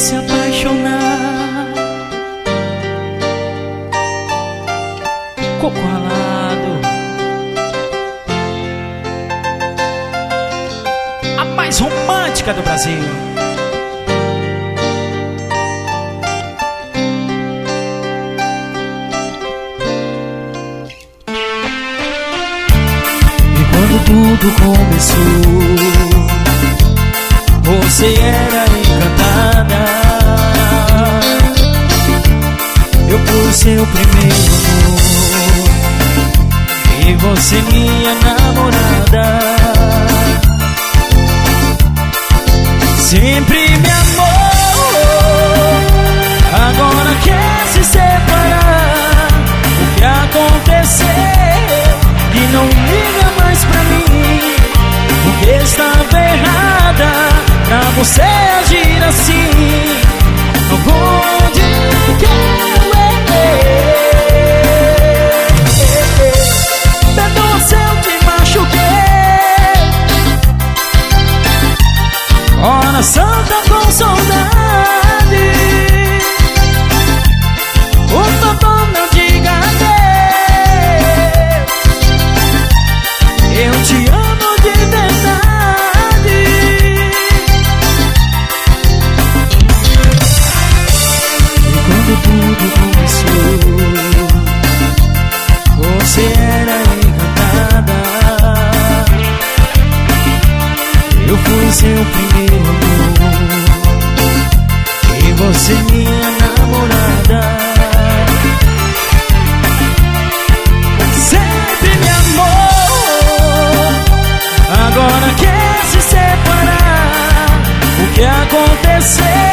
se apaixonar. Coco ralado, a mais romântica do Brasil. E quando tudo começou, você era encantada. Eu fui seu primeiro amor e você minha namorada. Sempre me amou, agora quer se separar. O que aconteceu? Que não liga mais pra mim. Porque estava errada pra você agir assim. Onde que eu errei? Perdoa se eu te machuquei. Hora santa com saudade. Por favor não diga adeus. Eu te amo de verdade. E quando tudo começou, você era encantada. Eu fui seu primeiro amor e você minha namorada. Sempre me amou, agora quer se separar. O que aconteceu?